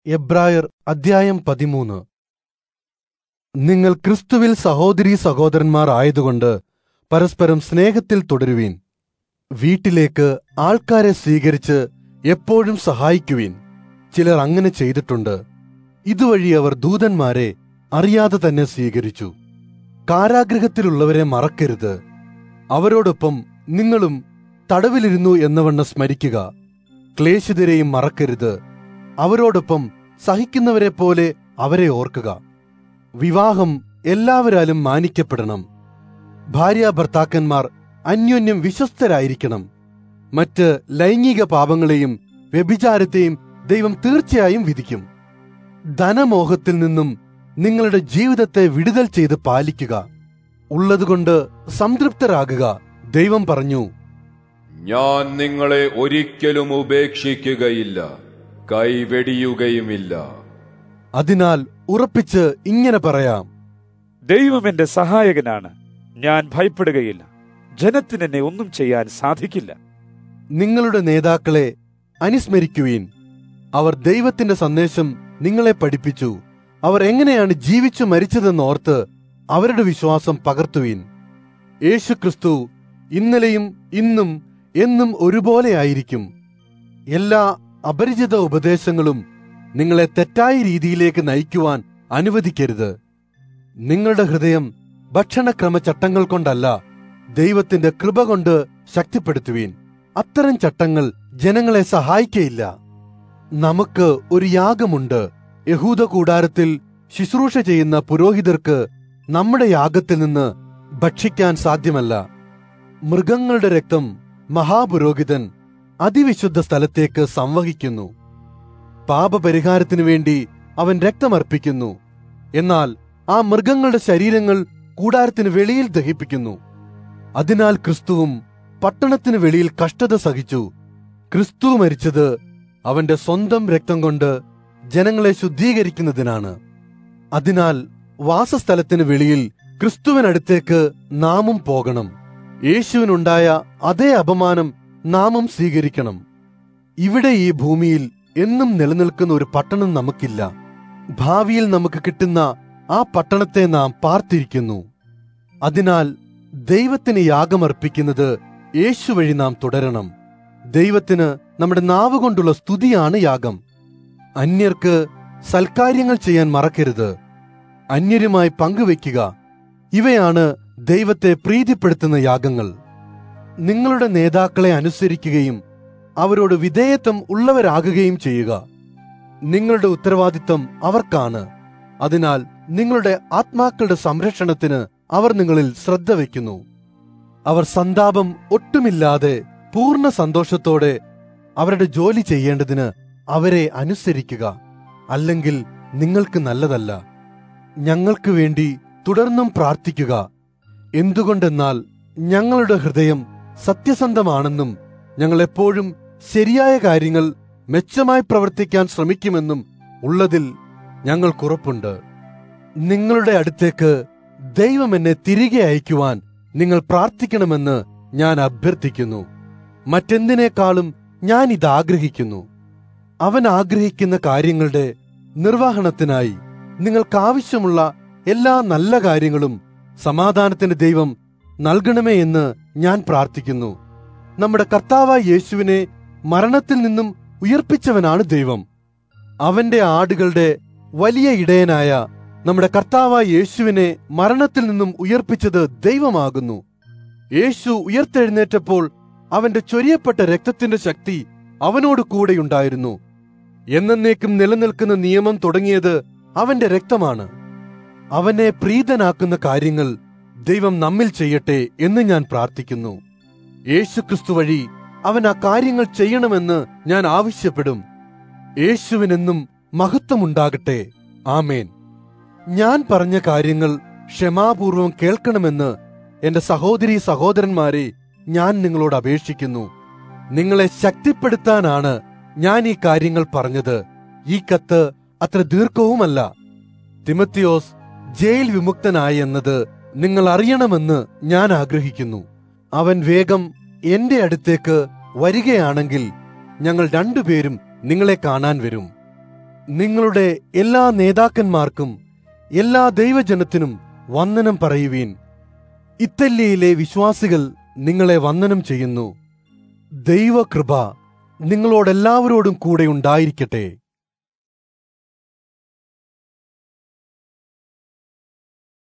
എബ്രായർ അധ്യായം 13. നിങ്ങൾ ക്രിസ്തുവിൽ സഹോദരീ സഹോദരന്മാർ ആയതുകൊണ്ട് പരസ്പരം സ്നേഹത്തിൽ തുടരുവീൻ. വീട്ടിലേക്ക് ആൾക്കാരെ സ്വീകരിച്ച് എപ്പോഴും സഹായിക്കുവീൻ. ചിലർ അങ്ങനെ ചെയ്തിട്ടുണ്ട്. ഇതുവഴി അവർ ദൂതന്മാരെ അറിയാതെ തന്നെ സ്വീകരിച്ചു. കാരാഗൃഹത്തിലുള്ളവരെ മറക്കരുത്. അവരോടൊപ്പം നിങ്ങളും തടവിലിരുന്നു എന്നവണ്ണം സ്മരിക്കുക. ക്ലേശിതരെയും മറക്കരുത്. അവരോടൊപ്പം സഹിക്കുന്നവരെ പോലെ അവരെ ഓർക്കുക. വിവാഹം എല്ലാവരാലും മാനിക്കപ്പെടണം. ഭാര്യാഭർത്താക്കന്മാർ അന്യോന്യം വിശ്വസ്തരായിരിക്കണം. മറ്റ് ലൈംഗിക പാപങ്ങളെയും വ്യഭിചാരത്തെയും ദൈവം തീർച്ചയായും വിധിക്കും. ധനമോഹത്തിൽ നിന്നും നിങ്ങളുടെ ജീവിതത്തെ വിടുതൽ ചെയ്ത് പാലിക്കുക. ഉള്ളതുകൊണ്ട് സംതൃപ്തരാകുക. ദൈവം പറഞ്ഞു, ഞാൻ നിങ്ങളെ ഒരിക്കലും ഉപേക്ഷിക്കുകയില്ല, കൈവെടിയുകയുമില്ല. അതിനാൽ ഉറപ്പിച്ച് ഇങ്ങനെ പറയാം, ദൈവം എന്റെ സഹായകനാണ്, ഞാൻ ഭയപ്പെടുകയില്ല. ജനത്തിന് എന്നെ ഒന്നും ചെയ്യാൻ സാധിക്കില്ല. നിങ്ങളുടെ നേതാക്കളെ അനുസ്മരിക്കുവീൻ. അവർ ദൈവത്തിന്റെ സന്ദേശം നിങ്ങളെ പഠിപ്പിച്ചു. അവർ എങ്ങനെയാണ് ജീവിച്ചു മരിച്ചതെന്നോർത്ത് അവരുടെ വിശ്വാസം പകർത്തുവീൻ. യേശുക്രിസ്തു ഇന്നലെയും ഇന്നും എന്നും ഒരുപോലെ ആയിരിക്കും. എല്ലാ അപരിചിത ഉപദേശങ്ങളും നിങ്ങളെ തെറ്റായ രീതിയിലേക്ക് നയിക്കുവാൻ അനുവദിക്കരുത്. നിങ്ങളുടെ ഹൃദയം ഭക്ഷണക്രമചട്ടങ്ങൾ കൊണ്ടല്ല, ദൈവത്തിന്റെ കൃപ കൊണ്ട് ശക്തിപ്പെടുത്തുവീൻ. അത്തരം ചട്ടങ്ങൾ ജനങ്ങളെ സഹായിക്കയില്ല. നമുക്ക് ഒരു യാഗമുണ്ട്. യഹൂദ കൂടാരത്തിൽ ശുശ്രൂഷ ചെയ്യുന്ന പുരോഹിതർക്ക് നമ്മുടെ യാഗത്തിൽ നിന്ന് ഭക്ഷിക്കാൻ സാധ്യമല്ല. മൃഗങ്ങളുടെ രക്തം മഹാപുരോഹിതൻ അതിവിശുദ്ധ സ്ഥലത്തേക്ക് സംവഹിക്കുന്നു. പാപപരിഹാരത്തിനു വേണ്ടി അവൻ രക്തമർപ്പിക്കുന്നു. എന്നാൽ ആ മൃഗങ്ങളുടെ ശരീരങ്ങൾ കൂടാരത്തിന് വെളിയിൽ ദഹിപ്പിക്കുന്നു. അതിനാൽ ക്രിസ്തുവും പട്ടണത്തിന് വെളിയിൽ കഷ്ടത സഹിച്ചു. ക്രിസ്തു മരിച്ചത് അവന്റെ സ്വന്തം രക്തം കൊണ്ട് ജനങ്ങളെ ശുദ്ധീകരിക്കുന്നതിനാണ്. അതിനാൽ വാസസ്ഥലത്തിന് വെളിയിൽ ക്രിസ്തുവിനടുത്തേക്ക് നാമും പോകണം. യേശുവിനുണ്ടായ അതേ അപമാനം നാമും സ്വീകരിക്കണം. ഇവിടെ ഈ ഭൂമിയിൽ എന്നും നിലനിൽക്കുന്ന ഒരു പട്ടണം നമുക്കില്ല. ഭാവിയിൽ നമുക്ക് കിട്ടുന്ന ആ പട്ടണത്തെ നാം പാർത്തിരിക്കുന്നു. അതിനാൽ ദൈവത്തിന് യാഗമർപ്പിക്കുന്നത് യേശു വഴി നാം തുടരണം. ദൈവത്തിന് നമ്മുടെ നാവ് കൊണ്ടുള്ള സ്തുതിയാണ് യാഗം. അന്യർക്ക് സൽക്കാര്യങ്ങൾ ചെയ്യാൻ മറക്കരുത്. അന്യരുമായി പങ്കുവെക്കുക. ഇവയാണ് ദൈവത്തെ പ്രീതിപ്പെടുത്തുന്ന യാഗങ്ങൾ. നിങ്ങളുടെ നേതാക്കളെ അനുസരിക്കുകയും അവരോട് വിധേയത്വം ഉള്ളവരാകുകയും ചെയ്യുക. നിങ്ങളുടെ ഉത്തരവാദിത്തം അവർക്കാണ്. അതിനാൽ നിങ്ങളുടെ ആത്മാക്കളുടെ സംരക്ഷണത്തിന് അവർ നിങ്ങളിൽ ശ്രദ്ധ വയ്ക്കുന്നു. അവർ സന്താപം ഒട്ടുമില്ലാതെ പൂർണ്ണ സന്തോഷത്തോടെ അവരുടെ ജോലി ചെയ്യേണ്ടതിന് അവരെ അനുസരിക്കുക. അല്ലെങ്കിൽ നിങ്ങൾക്ക് നല്ലതല്ല. ഞങ്ങൾക്ക് വേണ്ടി തുടർന്നും പ്രാർത്ഥിക്കുക. എന്തുകൊണ്ടെന്നാൽ ഞങ്ങളുടെ ഹൃദയം സത്യസന്ധമാണെന്നും ഞങ്ങൾ എപ്പോഴും ശരിയായ കാര്യങ്ങൾ മെച്ചമായി പ്രവർത്തിക്കാൻ ശ്രമിക്കുമെന്നും ഉള്ളതിൽ ഞങ്ങൾക്കുറപ്പുണ്ട്. നിങ്ങളുടെ അടുത്തേക്ക് ദൈവം എന്നെ തിരികെ അയക്കുവാൻ നിങ്ങൾ പ്രാർത്ഥിക്കണമെന്ന് ഞാൻ അഭ്യർത്ഥിക്കുന്നു. മറ്റെന്തിനേക്കാളും ഞാൻ ഇത് ആഗ്രഹിക്കുന്നു. അവൻ ആഗ്രഹിക്കുന്ന കാര്യങ്ങളുടെ നിർവഹണത്തിനായി നിങ്ങൾക്കാവശ്യമുള്ള എല്ലാ നല്ല കാര്യങ്ങളും സമാധാനത്തിന്റെ ദൈവം നൽകണമേ എന്ന് ഞാൻ പ്രാർത്ഥിക്കുന്നു. നമ്മുടെ കർത്താവായ യേശുവിനെ മരണത്തിൽ നിന്നും ഉയർപ്പിച്ചവനാണ് ദൈവം. അവന്റെ ആടുകളുടെ വലിയ ഇടയനായ നമ്മുടെ കർത്താവായ യേശുവിനെ മരണത്തിൽ നിന്നും ഉയർപ്പിച്ചത് ദൈവമാകുന്നു. യേശു ഉയർത്തെഴുന്നേറ്റപ്പോൾ അവന്റെ ചൊരിയപ്പെട്ട രക്തത്തിന്റെ ശക്തി അവനോട് കൂടെയുണ്ടായിരുന്നു. എന്നേക്കും നിലനിൽക്കുന്ന നിയമം തുടങ്ങിയത് അവന്റെ രക്തമാണ്. അവനെ പ്രീതനാക്കുന്ന കാര്യങ്ങൾ ദൈവം നമ്മിൽ ചെയ്യട്ടെ എന്ന് ഞാൻ പ്രാർത്ഥിക്കുന്നു. യേശുക്രിസ്തു വഴി അവൻ ആ കാര്യങ്ങൾ ചെയ്യണമെന്ന് ഞാൻ ആവശ്യപ്പെടും. യേശുവിനെന്നും മഹത്വമുണ്ടാകട്ടെ. ആമേൻ. ഞാൻ പറഞ്ഞ കാര്യങ്ങൾ ക്ഷമാപൂർവം കേൾക്കണമെന്ന് എന്റെ സഹോദരീ സഹോദരന്മാരെ ഞാൻ നിങ്ങളോട് അപേക്ഷിക്കുന്നു. നിങ്ങളെ ശക്തിപ്പെടുത്താനാണ് ഞാൻ ഈ കാര്യങ്ങൾ പറഞ്ഞത്. ഈ കത്ത് അത്ര ദീർഘവുമല്ല. തിമത്തിയോസ് ജയിൽ വിമുക്തനായി എന്നത് നിങ്ങൾ അറിയണമെന്ന് ഞാൻ ആഗ്രഹിക്കുന്നു. അവൻ വേഗം എന്റെ അടുത്തേക്ക് വരികയാണെങ്കിൽ ഞങ്ങൾ രണ്ടുപേരും നിങ്ങളെ കാണാൻ വരും. നിങ്ങളുടെ എല്ലാ നേതാക്കന്മാർക്കും എല്ലാ ദൈവജനത്തിനും വന്ദനം പറയുവീൻ. ഇത്തല്യയിലെ വിശ്വാസികൾ നിങ്ങളെ വന്ദനം ചെയ്യുന്നു. ദൈവകൃപ നിങ്ങളോടെല്ലാവരോടും കൂടെ ഉണ്ടായിരിക്കട്ടെ.